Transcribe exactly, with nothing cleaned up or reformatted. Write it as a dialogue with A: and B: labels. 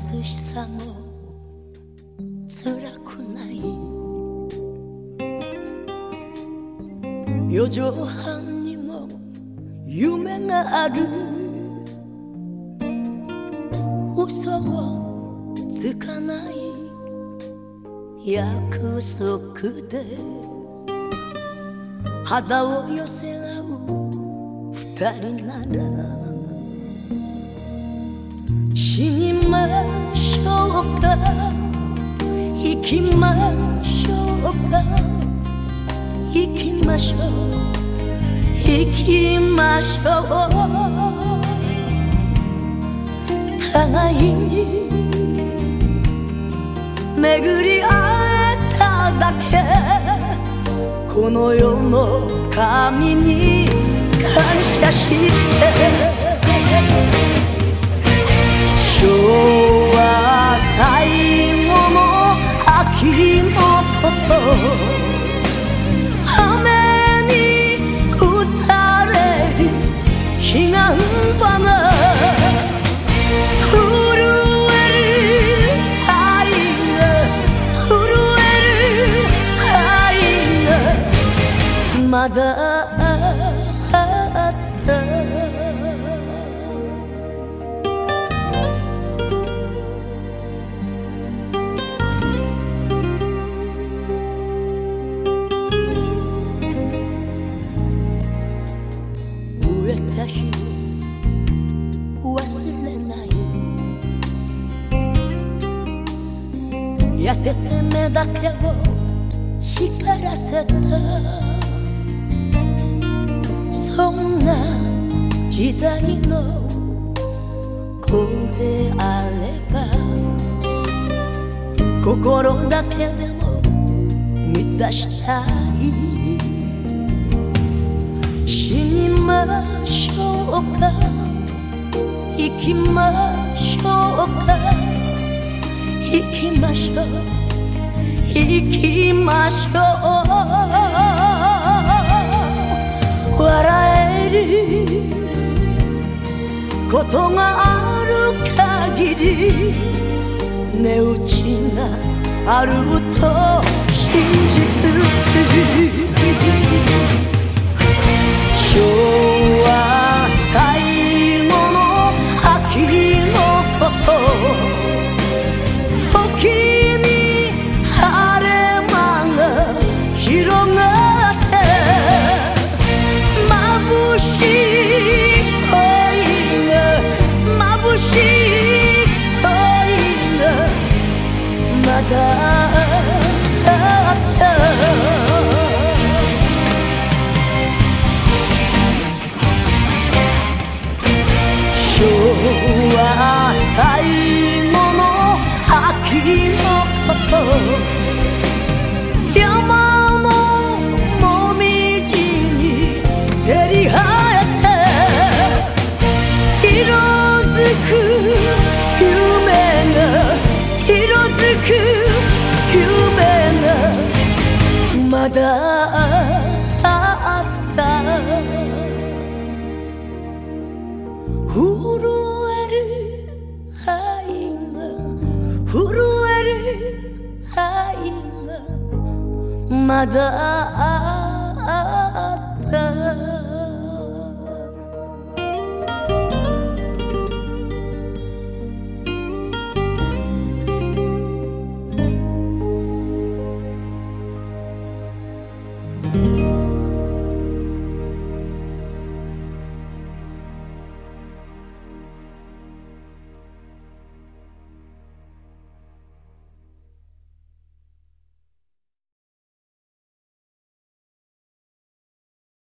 A: 貧しさも辛くない四畳半にも夢がある嘘をつかない約束で肌を寄せ合う二人なら死にましょうか生きましょうか生きましょう生きましょう互いに巡り会えただけこの世の神に感謝して昭和最後の秋のこと雨に打たれる彼岸花震える愛が震える愛がまだあった痩せて目だけを光らせたそんな時代の子であれば心だけでも満たしたい死にましょうか生きましょうか生きましょう生きましょう笑えることがある限り値打ちがあると信じつつ昭和最後の秋のこと時に晴れ間が広がって眩しい恋が眩しい恋がまだあった昭和最後の秋のこと山のもみじに照り生えて色づく夢が色づく夢がまだあった震える愛が震える愛がまだ